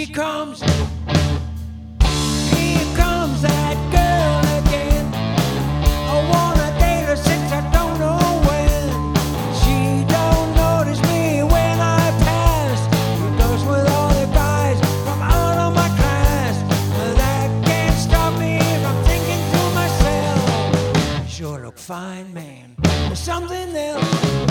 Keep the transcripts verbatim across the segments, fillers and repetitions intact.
she comes. Here comes that girl again. I wanna date her since I don't know when. She don't notice me when I pass. She goes with all the guys from out of my class. That can't stop me from thinking to myself, you sure look fine, man. There's something else.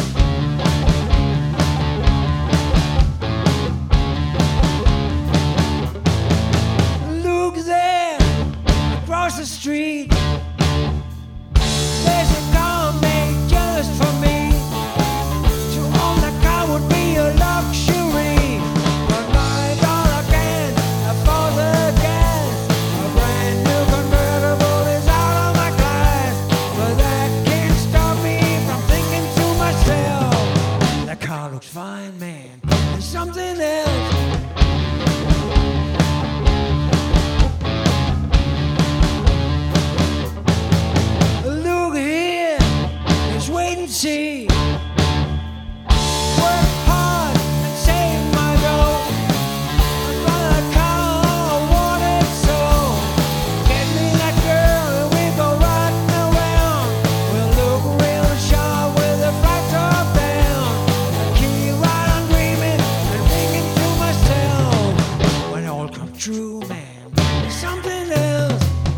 Across the street, there's a car made just for me. To own the car would be a luxury. But nine dollars can afford the gas. A brand new convertible is out of my class. But that can't stop me from thinking to myself, that car looks fine, man. There's something else. See, work hard and save my dough. Buy a car, I want it so. Get me that girl and we go riding around. We'll look real sharp with the flat top down. I keep right on dreaming and thinking to myself, when it all comes true, man, there's something else.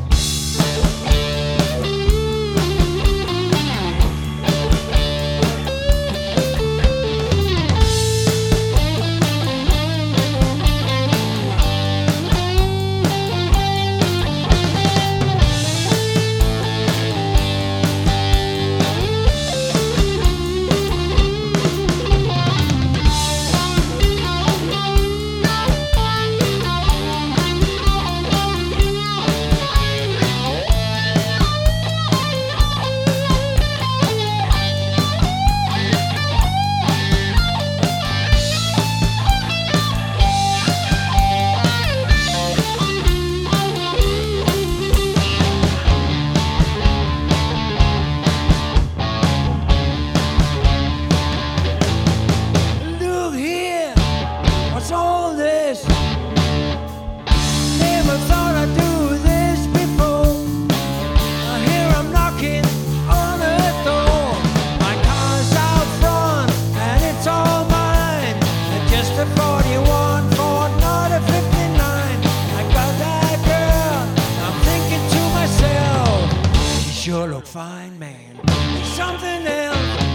What's all this? Never thought I'd do this before. I hear I'm knocking on the door. My car's out front and it's all mine. And just a forty-one Ford, not a fifty-nine. I got that girl, I'm thinking to myself, she sure look fine, man. There's something else.